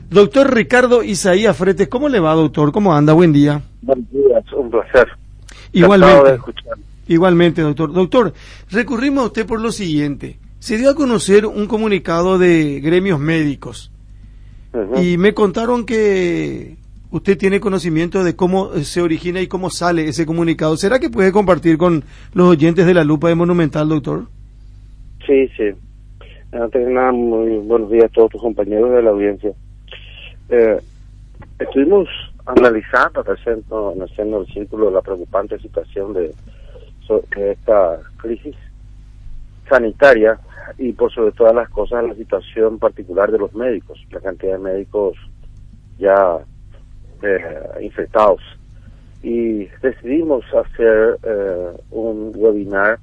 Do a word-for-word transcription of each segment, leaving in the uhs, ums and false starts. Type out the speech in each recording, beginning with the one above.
Doctor Ricardo Isaías Fretes, ¿cómo le va, doctor? ¿Cómo anda? Buen día. Buen día, es un placer. Igualmente, igualmente, doctor. Doctor, recurrimos a usted por lo siguiente. Se dio a conocer un comunicado de gremios médicos uh-huh. y me contaron que usted tiene conocimiento de cómo se origina y cómo sale ese comunicado. ¿Será que puede compartir con los oyentes de la Lupa de Monumental, doctor? Sí, sí. Antes de nada, muy buenos días a todos tus compañeros de la audiencia. Eh, estuvimos analizando en el centro, en el centro del círculo la preocupante situación de, de esta crisis sanitaria y por sobre todas las cosas la situación particular de los médicos, la cantidad de médicos ya eh, infectados, y decidimos hacer eh, un webinar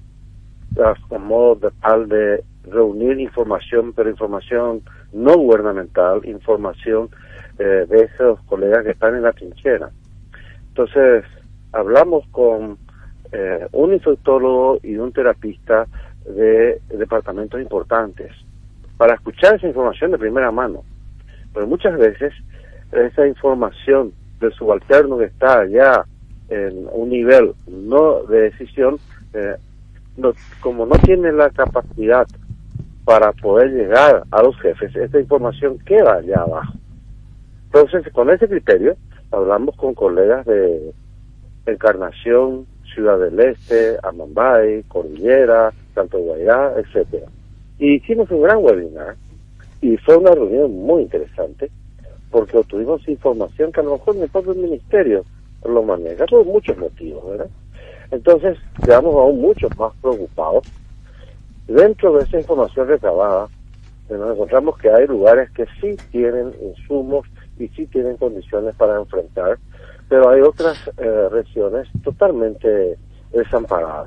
a modo de tal de reunir información, pero información no gubernamental, información eh, de esos colegas que están en la trinchera. Entonces, hablamos con eh, un infectólogo y un terapista de, de departamentos importantes para escuchar esa información de primera mano. Pero muchas veces esa información del subalterno que está allá en un nivel no de decisión, eh, no, como no tiene la capacidad para poder llegar a los jefes, esta información queda allá abajo. Entonces, con ese criterio, hablamos con colegas de Encarnación, Ciudad del Este, Amambay, Cordillera, Santo Guairá, etcétera. Y hicimos un gran webinar, y fue una reunión muy interesante, porque obtuvimos información que a lo mejor en el propio ministerio lo maneja por muchos motivos, ¿verdad? Entonces, quedamos aún muchos más preocupados. Dentro de esa información recabada, nos encontramos que hay lugares que sí tienen insumos y sí tienen condiciones para enfrentar, pero hay otras eh, regiones totalmente desamparadas,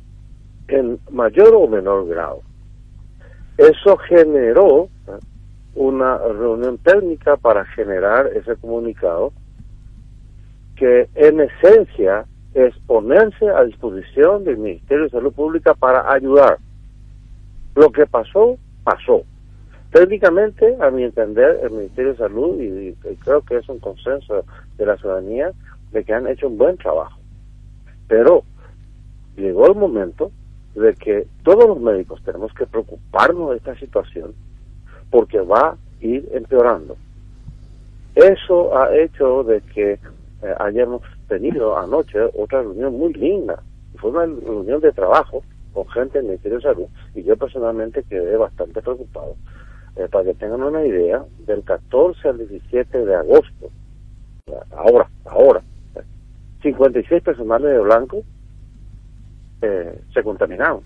en mayor o menor grado. Eso generó ¿eh? una reunión técnica para generar ese comunicado, que en esencia es ponerse a disposición del Ministerio de Salud Pública para ayudar. Lo que pasó, pasó. Técnicamente, a mi entender, el Ministerio de Salud, y, y creo que es un consenso de la ciudadanía, de que han hecho un buen trabajo. Pero llegó el momento de que todos los médicos tenemos que preocuparnos de esta situación, porque va a ir empeorando. Eso ha hecho de que eh, hayamos tenido anoche otra reunión muy linda. Fue una reunión de trabajo con gente del Ministerio de Salud, y yo personalmente quedé bastante preocupado. Eh, para que tengan una idea, del catorce al diecisiete de agosto, ahora, ahora, cincuenta y seis personales de blanco eh, se contaminaron.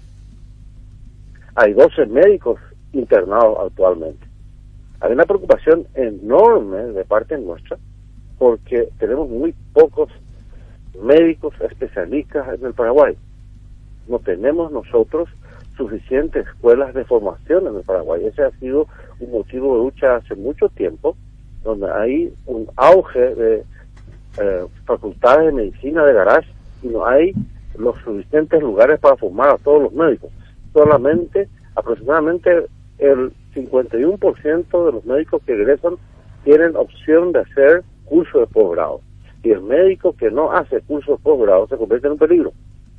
Hay doce médicos internados actualmente. Hay una preocupación enorme de parte nuestra, porque tenemos muy pocos médicos especialistas en el Paraguay. No tenemos nosotros suficientes escuelas de formación en el Paraguay. Ese ha sido un motivo de lucha hace mucho tiempo, donde hay un auge de eh, facultades de medicina de garage y no hay los suficientes lugares para formar a todos los médicos. Solamente, aproximadamente el cincuenta y uno por ciento de los médicos que egresan tienen opción de hacer curso de posgrado. Y el médico que no hace curso de posgrado se convierte en un peligro.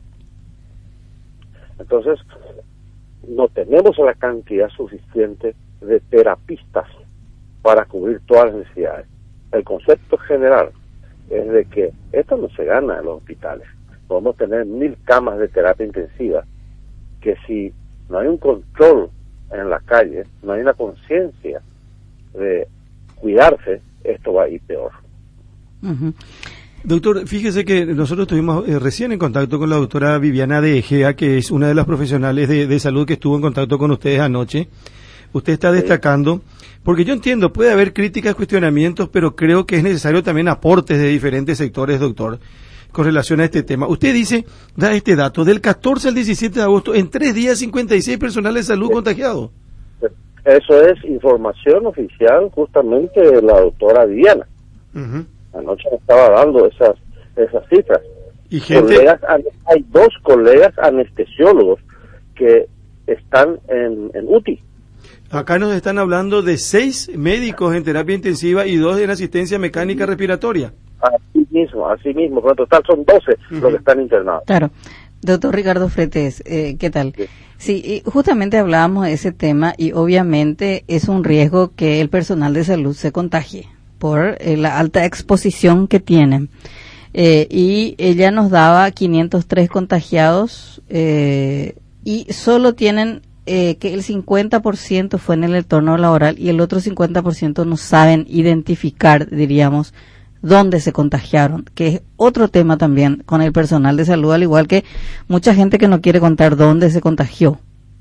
Entonces, no tenemos la cantidad suficiente de terapistas para cubrir todas las necesidades. El concepto general es de que esto no se gana en los hospitales. Podemos tener mil camas de terapia intensiva, que si no hay un control en la calle, no hay una conciencia de cuidarse, esto va a ir peor. Uh-huh. Doctor, fíjese que nosotros estuvimos eh, recién en contacto con la doctora Viviana de Egea, que es una de las profesionales de, de salud que estuvo en contacto con ustedes anoche. Usted está destacando, porque yo entiendo, puede haber críticas, cuestionamientos, pero creo que es necesario también aportes de diferentes sectores, doctor, con relación a este tema. Usted dice, da este dato, del catorce al diecisiete de agosto, en tres días cincuenta y seis personales de salud sí. contagiados. Eso es información oficial justamente de la doctora Viviana. Uh-huh. Anoche me estaba dando esas esas cifras. ¿Y gente? Colegas, hay dos colegas anestesiólogos que están en, en U T I. Acá nos están hablando de seis médicos en terapia intensiva y dos en asistencia mecánica respiratoria. Así mismo, así mismo, en total son doce uh-huh. los que están internados. Claro. Doctor Ricardo Fretes, eh, ¿qué tal? Sí. Sí, justamente hablábamos de ese tema y obviamente es un riesgo que el personal de salud se contagie por eh, la alta exposición que tienen. Eh, y ella nos daba quinientos tres contagiados eh, y solo tienen eh, que el cincuenta por ciento fue en el entorno laboral y el otro cincuenta por ciento no saben identificar, diríamos, dónde se contagiaron, que es otro tema también con el personal de salud, al igual que mucha gente que no quiere contar dónde se contagió.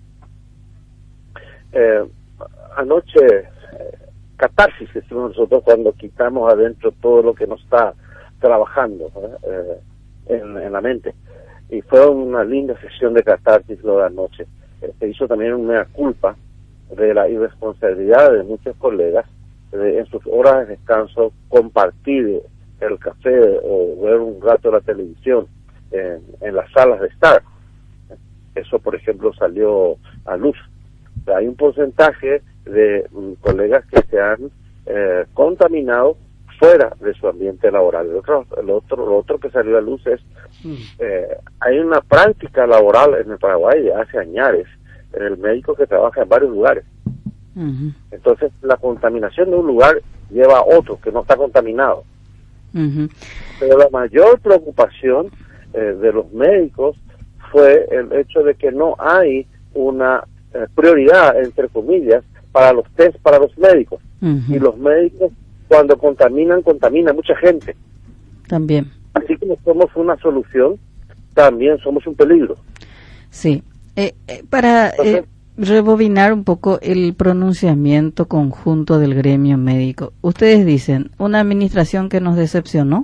Eh, anoche, eh, catarsis decimos nosotros cuando quitamos adentro todo lo que nos está trabajando eh, en, en la mente. Y fue una linda sesión de catarsis lo de anoche. Eh, se hizo también una mea culpa de la irresponsabilidad de muchos colegas de, en sus horas de descanso compartir el café o ver un rato la televisión en, en las salas de estar. Eso, por ejemplo, salió a luz. O sea, hay un porcentaje de um, colegas que se han eh, contaminado fuera de su ambiente laboral. El otro, el otro, lo otro que salió a luz es eh, hay una práctica laboral en el Paraguay de hace años en el médico que trabaja en varios lugares. Uh-huh. Entonces la contaminación de un lugar lleva a otro que no está contaminado. Uh-huh. Pero la mayor preocupación eh, de los médicos fue el hecho de que no hay una eh, prioridad, entre comillas, para los test para los médicos. Uh-huh. Y los médicos, cuando contaminan, contaminan mucha gente. También. Así como somos una solución, también somos un peligro. Sí. Eh, eh, para eh, rebobinar un poco el pronunciamiento conjunto del gremio médico, ustedes dicen, una administración que nos decepcionó,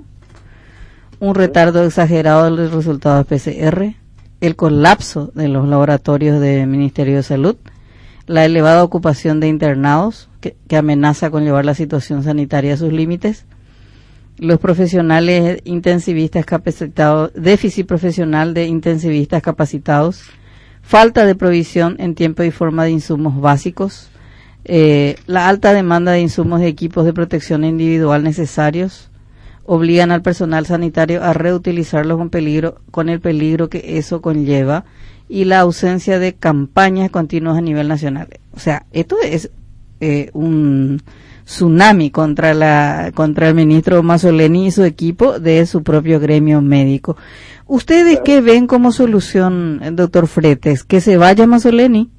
un retardo exagerado de los resultados P C R, el colapso de los laboratorios del Ministerio de Salud, la elevada ocupación de internados que, que amenaza con llevar la situación sanitaria a sus límites, los profesionales intensivistas capacitados, déficit profesional de intensivistas capacitados, falta de provisión en tiempo y forma de insumos básicos, eh, la alta demanda de insumos de equipos de protección individual necesarios, obligan al personal sanitario a reutilizarlos con peligro, con el peligro que eso conlleva, y la ausencia de campañas continuas a nivel nacional. O sea, esto es eh, un tsunami contra la contra el ministro Mazzoleni y su equipo de su propio gremio médico. ¿Ustedes qué ven como solución, doctor Fretes? ¿Que se vaya Mazzoleni?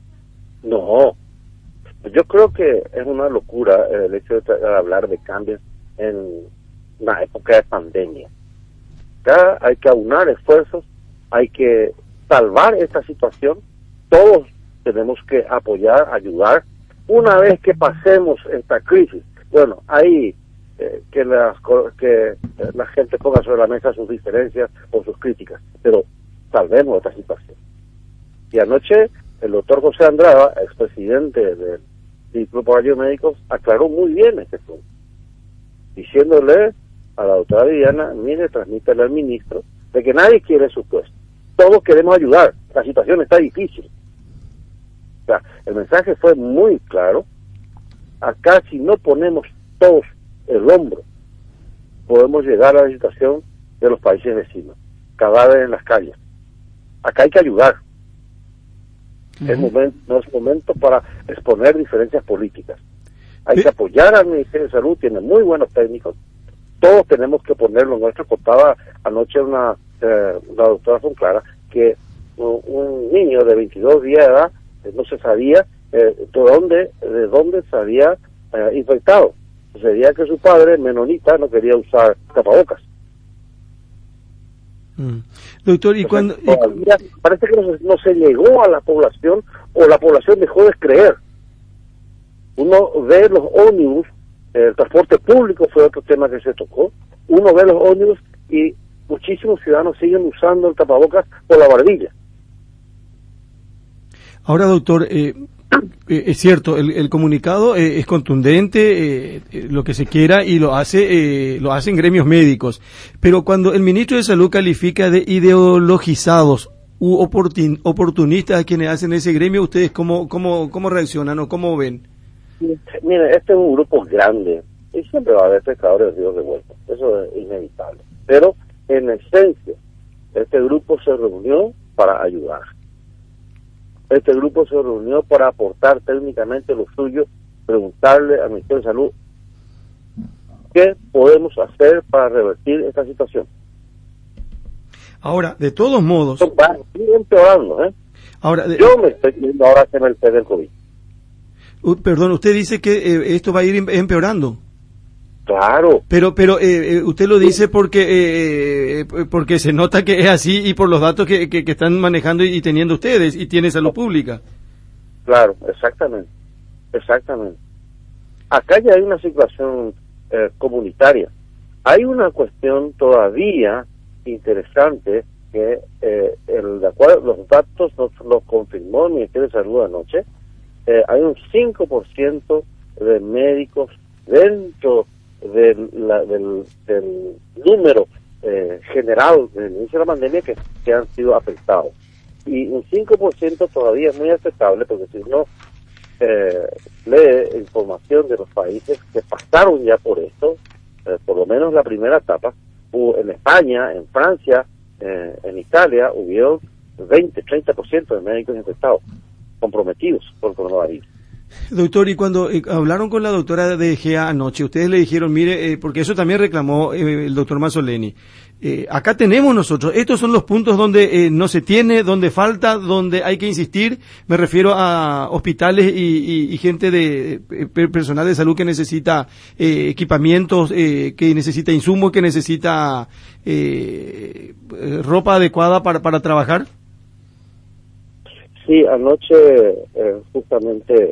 No, yo creo que es una locura el hecho de hablar de cambios en una época de pandemia. Ya hay que aunar esfuerzos, hay que salvar esta situación, todos tenemos que apoyar, ayudar. Una vez que pasemos esta crisis, bueno, ahí eh, que, las, que la gente ponga sobre la mesa sus diferencias o sus críticas, pero salvemos esta situación. Y anoche el doctor José Andrada, expresidente del, del Grupo Radio Médicos, aclaró muy bien este punto, diciéndole a la doctora Viviana, mire, transmítele al ministro, de que nadie quiere su puesto. Todos queremos ayudar, la situación está difícil. O sea, el mensaje fue muy claro. Acá si no ponemos todos el hombro, podemos llegar a la situación de los países vecinos, cadáveres en las calles. Acá hay que ayudar. Uh-huh. Es momento, no es momento para exponer diferencias políticas. Hay ¿Sí? que apoyar al Ministerio de Salud, tiene muy buenos técnicos. Todos tenemos que ponerlo. Nuestro contaba anoche una Eh, la doctora Fonclara que uh, un niño de veintidós días de edad eh, no se sabía eh, de dónde de dónde se había eh, infectado. Sucedía que su padre, menonita, no quería usar tapabocas. Mm. Doctor, ¿y cuando todavía parece que no se, no se llegó a la población o la población dejó de creer? Uno ve los ómnibus, el transporte público fue otro tema que se tocó. Uno ve los ómnibus y muchísimos ciudadanos siguen usando el tapabocas por la barbilla. Ahora, doctor, eh, eh, es cierto, el, el comunicado eh, es contundente, eh, eh, lo que se quiera, y lo hace eh, lo hacen gremios médicos. Pero cuando el ministro de Salud califica de ideologizados u oportun, oportunistas quienes hacen ese gremio, ¿ustedes cómo, cómo, cómo reaccionan o cómo ven? Mire, este es un grupo grande y siempre va a haber pescadores de ríos revueltos, eso es inevitable. Pero en esencia, este grupo se reunió para ayudar. Este grupo se reunió para aportar técnicamente lo suyo, preguntarle al Ministerio de Salud qué podemos hacer para revertir esta situación. Ahora, de todos modos... Va empeorando, ¿eh? Ahora, de, Yo me estoy viendo ahora que me el del COVID. Uh, perdón, usted dice que eh, esto va a ir empeorando. Claro. Pero pero eh, usted lo dice porque eh, porque se nota que es así y por los datos que, que, que están manejando y teniendo ustedes y tiene salud pública. Claro, exactamente, exactamente. Acá ya hay una situación eh, comunitaria. Hay una cuestión todavía interesante que eh, el, de acuerdo, los datos los, los confirmó el Ministerio de Salud anoche. Eh, hay un cinco por ciento de médicos dentro del, la, del, del número eh, general del inicio de la pandemia que, que han sido afectados. Y un cinco por ciento todavía es muy aceptable, porque si uno eh, lee información de los países que pasaron ya por esto, eh, por lo menos la primera etapa, hubo en España, en Francia, eh, en Italia, hubieron veinte, treinta por ciento de médicos infectados, comprometidos por coronavirus. Doctor, y cuando eh, hablaron con la doctora de G A anoche, ustedes le dijeron, mire, eh, porque eso también reclamó eh, el doctor Mazzoleni, eh, acá tenemos nosotros, estos son los puntos donde eh, no se tiene, donde falta, donde hay que insistir, me refiero a hospitales y, y, y gente de eh, personal de salud que necesita eh, equipamientos, eh, que necesita insumos, que necesita eh, ropa adecuada para, para trabajar. Sí, anoche eh, justamente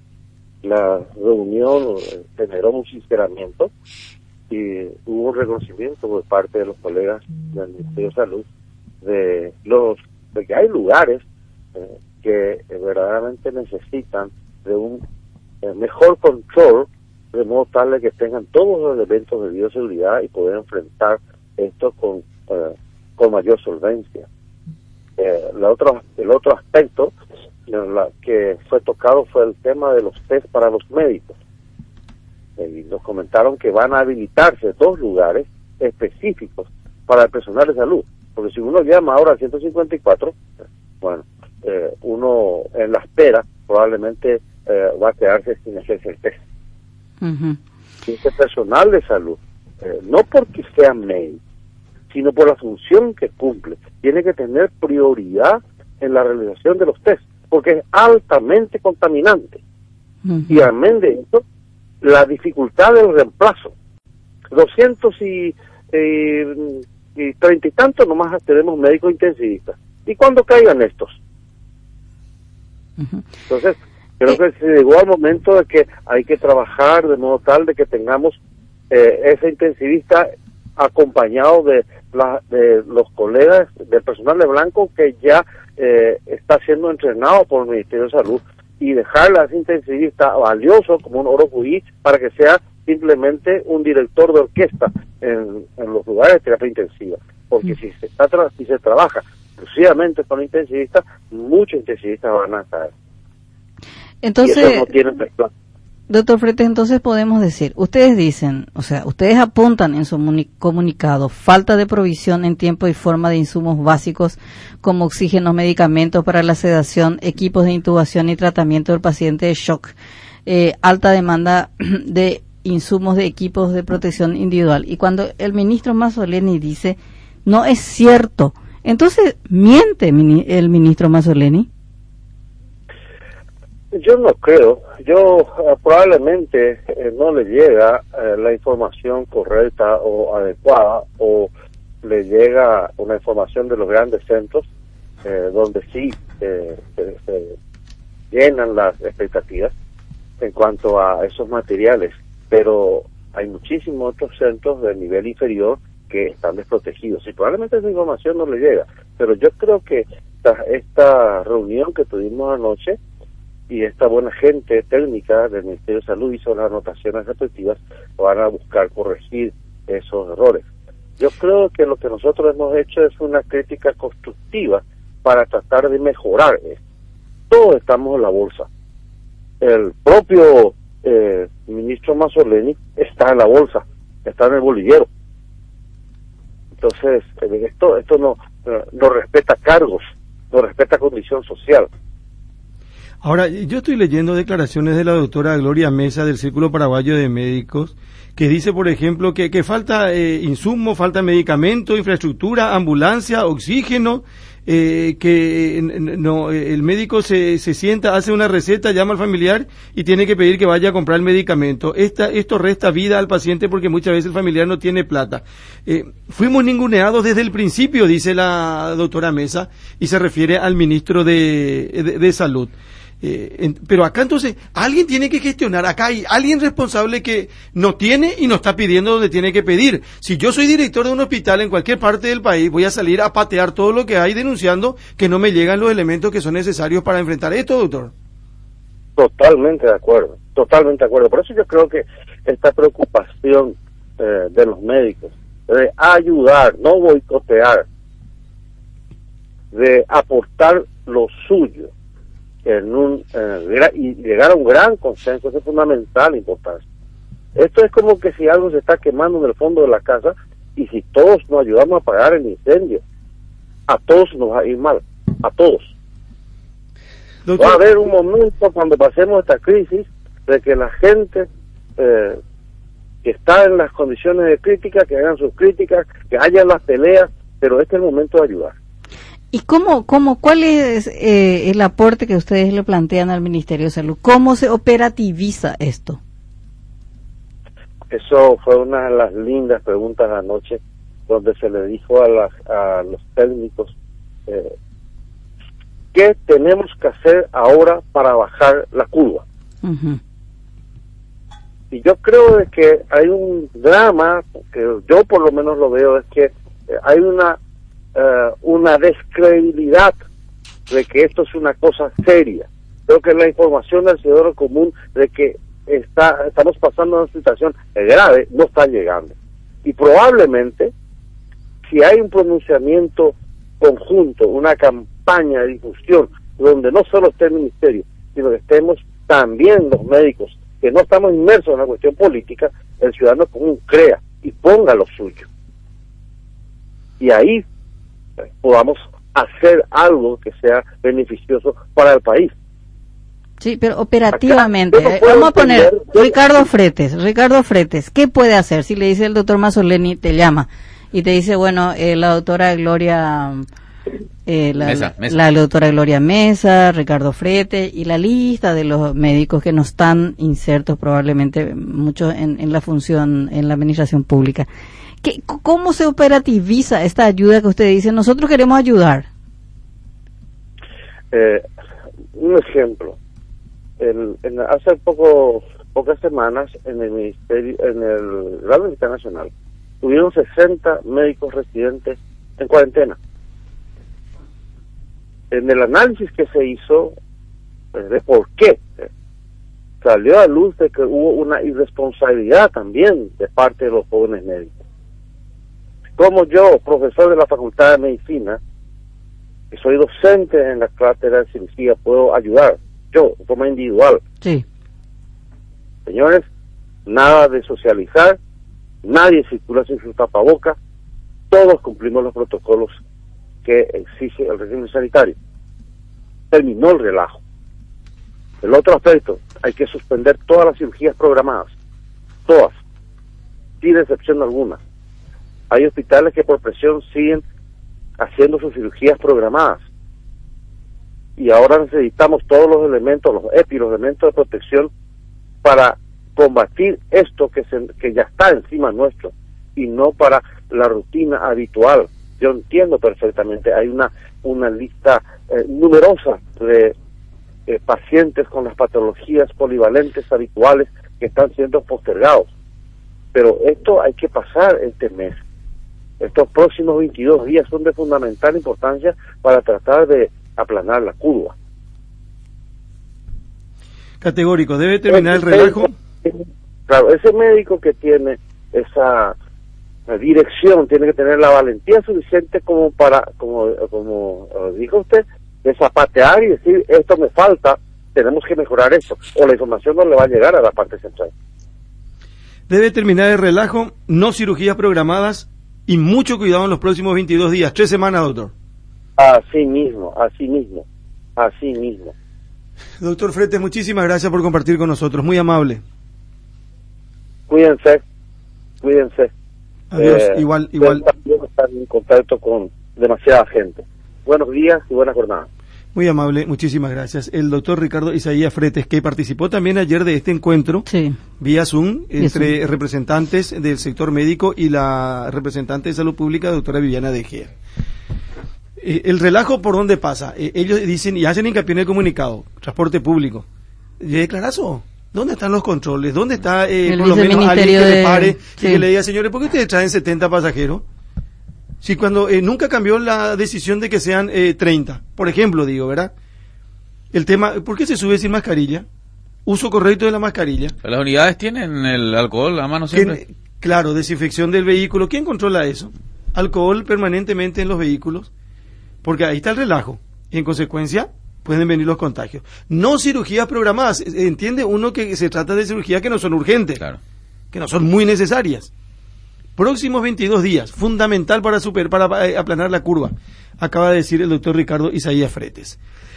la reunión generó un sinceramiento y hubo un reconocimiento por parte de los colegas del Ministerio de Salud de los de que hay lugares eh, que eh, verdaderamente necesitan de un eh, mejor control, de modo tal de que tengan todos los elementos de bioseguridad y poder enfrentar esto con eh, con mayor solvencia. Eh, la otro, el otro aspecto la, que fue tocado fue el tema de los test para los médicos. Eh, y nos comentaron que van a habilitarse dos lugares específicos para el personal de salud. Porque si uno llama ahora al ciento cincuenta y cuatro, bueno, eh, uno en la espera probablemente eh, va a quedarse sin hacerse el test. Uh-huh. Y ese personal de salud, eh, no porque sean médicos, sino por la función que cumple, tiene que tener prioridad en la realización de los test, porque es altamente contaminante. Uh-huh. Y amén de eso, la dificultad del reemplazo. doscientos y, eh, y treinta y tantos nomás tenemos médicos intensivistas. ¿Y cuándo caigan estos? Uh-huh. Entonces, creo que se llegó al momento de que hay que trabajar de modo tal de que tengamos eh, ese intensivista acompañado de, la, de los colegas del personal de blanco que ya eh, está siendo entrenado por el Ministerio de Salud, y dejarla a ese intensivista valioso como un Orocuí para que sea simplemente un director de orquesta en, en los lugares de terapia intensiva, porque mm. si se está tra si se trabaja exclusivamente con intensivistas, muchos intensivistas van a caer. Entonces, y no tienen plan. Doctor Freites, entonces podemos decir, ustedes dicen, o sea, ustedes apuntan en su comunicado falta de provisión en tiempo y forma de insumos básicos como oxígeno, medicamentos para la sedación, equipos de intubación y tratamiento del paciente de shock, eh, alta demanda de insumos de equipos de protección individual. Y cuando el ministro Mazzoleni dice, no es cierto, entonces miente el ministro Mazzoleni. Yo no creo, yo uh, probablemente eh, no le llega eh, la información correcta o adecuada, o le llega una información de los grandes centros eh, donde sí eh, se, se llenan las expectativas en cuanto a esos materiales, pero hay muchísimos otros centros de nivel inferior que están desprotegidos y probablemente esa información no le llega, pero yo creo que esta, esta reunión que tuvimos anoche y esta buena gente técnica del Ministerio de Salud hizo las anotaciones respectivas, van a buscar corregir esos errores. Yo creo que lo que nosotros hemos hecho es una crítica constructiva para tratar de mejorar esto. Todos estamos en la bolsa. El propio eh, ministro Mazzoleni está en la bolsa, está en el bolillero. Entonces, esto esto no, no respeta cargos, no respeta condición social. Ahora, yo estoy leyendo declaraciones de la doctora Gloria Mesa del Círculo Paraguayo de Médicos, que dice, por ejemplo, que, que falta eh, insumos, falta medicamento, infraestructura, ambulancia, oxígeno, eh, que no el médico se, se sienta, hace una receta, llama al familiar y tiene que pedir que vaya a comprar el medicamento. Esta, esto resta vida al paciente porque muchas veces el familiar no tiene plata. Eh, fuimos ninguneados desde el principio, dice la doctora Mesa, y se refiere al ministro de, de, de Salud. Eh, en, pero acá entonces alguien tiene que gestionar, acá hay alguien responsable que no tiene y no está pidiendo donde tiene que pedir. Si yo soy director de un hospital en cualquier parte del país, voy a salir a patear todo lo que hay denunciando que no me llegan los elementos que son necesarios para enfrentar esto, doctor. Totalmente de acuerdo, totalmente de acuerdo. Por eso yo creo que esta preocupación eh, de los médicos de ayudar, no boicotear, de aportar lo suyo en un eh, y llegar a un gran consenso, eso es fundamental importancia. Esto es como que si algo se está quemando en el fondo de la casa y si todos nos ayudamos a apagar el incendio, a todos nos va a ir mal, a todos. Doctor, va a haber un momento cuando pasemos esta crisis de que la gente eh, que está en las condiciones de crítica, que hagan sus críticas, que haya las peleas, pero este es el momento de ayudar. ¿Y cómo, cómo, cuál es eh, el aporte que ustedes le plantean al Ministerio de Salud? ¿Cómo se operativiza esto? Eso fue una de las lindas preguntas anoche, donde se le dijo a, las, a los técnicos eh, ¿qué tenemos que hacer ahora para bajar la curva? Uh-huh. Y yo creo de que hay un drama, que yo por lo menos lo veo, es que eh, hay una Uh, una descredibilidad de que esto es una cosa seria. Creo que la información del ciudadano común de que está estamos pasando una situación grave no está llegando. Y probablemente, si hay un pronunciamiento conjunto, una campaña de difusión, donde no solo esté el ministerio, sino que estemos también los médicos, que no estamos inmersos en la cuestión política, el ciudadano común crea y ponga lo suyo. Y ahí podamos hacer algo que sea beneficioso para el país. Sí, pero operativamente, no eh, vamos a poner de... Ricardo Fretes, Ricardo Fretes, ¿qué puede hacer? Si le dice el doctor Mazzoleni, te llama y te dice, bueno, eh, la doctora Gloria, eh, la, Mesa, Mesa. la doctora Gloria Mesa, Ricardo Fretes y la lista de los médicos que no están insertos probablemente muchos en, en la función, en la administración pública. ¿Qué, ¿Cómo se operativiza esta ayuda que usted dice? Nosotros queremos ayudar. Eh, un ejemplo. El, en, hace poco, pocas semanas, en el ministerio, en el Radio Internacional, tuvieron sesenta médicos residentes en cuarentena. En el análisis que se hizo eh, de por qué, eh, salió a luz de que hubo una irresponsabilidad también de parte de los jóvenes médicos. Como yo, profesor de la Facultad de Medicina, que soy docente en la cátedra de cirugía, puedo ayudar, yo, de forma individual. Sí. Señores, nada de socializar, nadie circula sin su tapaboca, todos cumplimos los protocolos que exige el régimen sanitario. Terminó el relajo. El otro aspecto, hay que suspender todas las cirugías programadas, todas, sin excepción alguna. Hay hospitales que por presión siguen haciendo sus cirugías programadas. Y ahora necesitamos todos los elementos, los E P I, los elementos de protección para combatir esto que, se, que ya está encima nuestro y no para la rutina habitual. Yo entiendo perfectamente, hay una, una lista eh, numerosa de eh, pacientes con las patologías polivalentes habituales que están siendo postergados. Pero esto hay que pasar este mes. Estos próximos veintidós días son de fundamental importancia para tratar de aplanar la curva. Categórico, ¿debe terminar el relajo? Claro, ese médico que tiene esa la dirección tiene que tener la valentía suficiente como para, como, como uh, dijo usted, de zapatear y decir, esto me falta, tenemos que mejorar eso, o la información no le va a llegar a la parte central. Debe terminar el relajo, no cirugías programadas y mucho cuidado en los próximos veintidós días, tres semanas, doctor. Así mismo, así mismo, así mismo. Doctor Fretes, muchísimas gracias por compartir con nosotros, muy amable. Cuídense, cuídense. Adiós, eh, igual, igual. Estar en contacto con demasiada gente. Buenos días y buena jornada. Muy amable, muchísimas gracias. El doctor Ricardo Isaías Fretes, que participó también ayer de este encuentro, sí, vía Zoom, entre Zoom, representantes del sector médico y la representante de salud pública, doctora Viviana De Gea. Eh, el relajo, ¿por dónde pasa? Eh, ellos dicen y hacen hincapié en el comunicado, transporte público. ¿Y declarazo? ¿Dónde están los controles? ¿Dónde está, eh, por lo menos, alguien que de... le pare sí. y que le diga, señores, ¿por qué ustedes traen setenta pasajeros? Si cuando eh, nunca cambió la decisión de que sean eh, treinta, por ejemplo, digo, ¿verdad? El tema, ¿por qué se sube sin mascarilla? Uso correcto de la mascarilla. Las unidades tienen el alcohol a mano siempre. ¿Quién, claro, desinfección del vehículo. ¿Quién controla eso? Alcohol permanentemente en los vehículos, porque ahí está el relajo. Y en consecuencia, pueden venir los contagios. No cirugías programadas. Entiende uno que se trata de cirugías que no son urgentes, claro, que no son muy necesarias. Próximos veintidós días, fundamental para super, para aplanar la curva, acaba de decir el doctor Ricardo Isaías Fretes.